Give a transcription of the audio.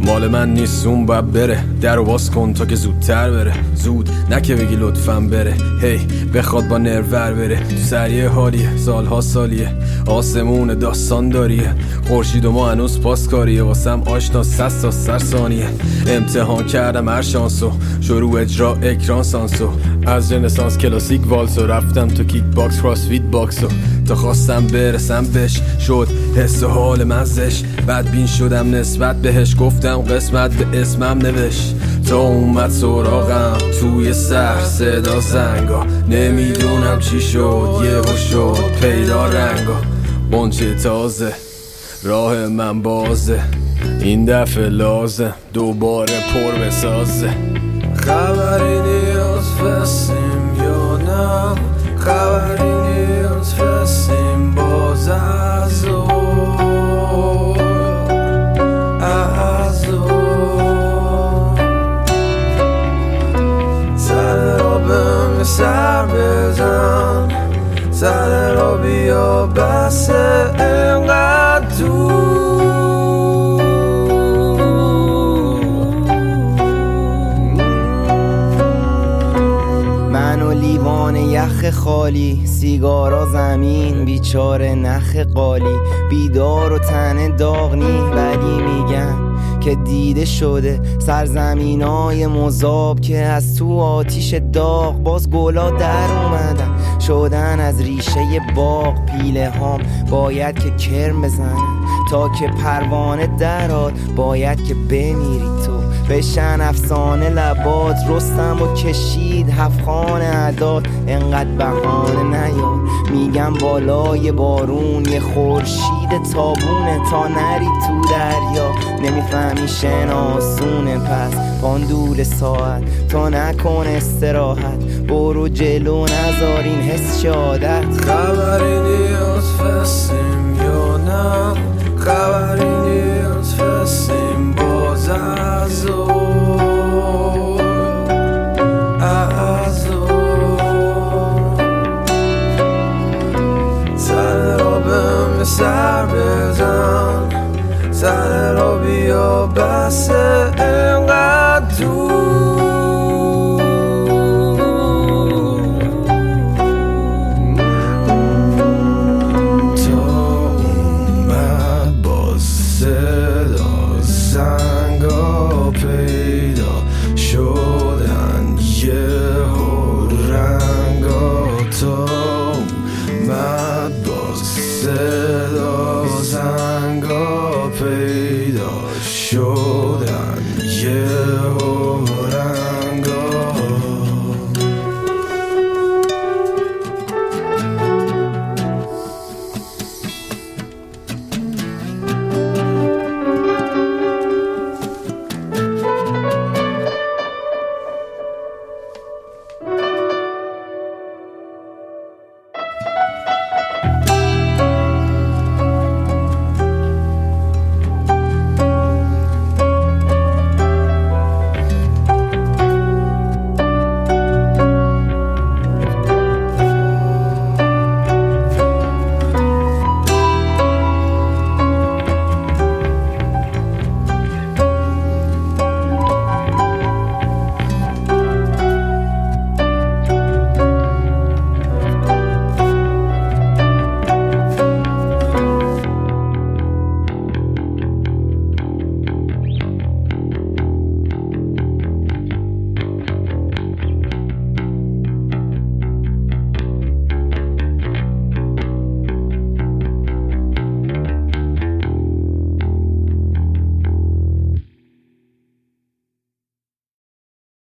مال من نیست اون باید بره، درو باز کن تا که زودتر بره. زود نکه بگی لطفاً بره، هی بخواد با نرور بره. تو سریع حالیه، سالها سالیه، آسمون داستان داریه. خورشید و ما هنوز پاسکاریه، واسم آشنا 100 تا سر ثانیه. امتحان کردم هر شانسو، شروع اجرا اکران سانسو. از رنسانس کلاسیک والسو، رفتم تو کیک باکس کراسفیت باکسو. تا خواستم برسم بهش شد حس و حال مزش. بدبین شدم نسبت بهش، گفتم قسمت به اسمم نوشت. تا اومد سراغم توی سر صدا زنگا، نمیدونم چی شد یهو شد پیدا رنگا. بانچه تازه راه من بازه، این دفعه لازم دوباره پر بسازه. خبری نیاز فستیم یا نه، خبری نیاز فستیم باز از سر را به سر بزن، سر را بیا بس اینقدر دور. من و لیوان یخ خالی، سیگارا زمین، بیچاره نخ قالی. بیدار و تن داغ نی، ولی میگن که دیده شده سرزمینای مذاب که از تو آتیش داغ باز گلا در اومدن شدن از ریشه باغ. پیله هام باید که کرم بزنن تا که پروانه دراد، باید که بمیری تو بشن افسانه لبات. رستم و کشید هفخان عداد، انقدر بهانه نیار. میگم بالای بارون یه خورشید تابونه تا نری تو دریا. نمیفهمی شناسونه پس پان دور ساعت تا نکن استراحت. برو جلو نذار این حس عادت. خبری نیاز فستیم یا نه، خبری نیاز فستیم باز از سر را به سر بزن، سر را بیا بس اینقدر دور. تا اومد باز صدا زنگا پیدا شدن یهو رنگا. تا اومد باز صدا زنگا پیدا شدن یهو رنگا.